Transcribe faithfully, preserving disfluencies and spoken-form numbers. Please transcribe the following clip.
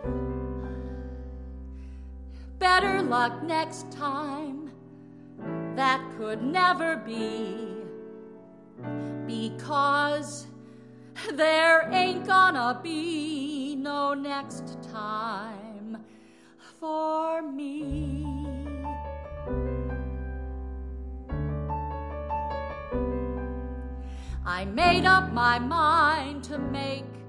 Better luck next time. That could never be, because there ain't gonna be no next time for me. I made up my mind to make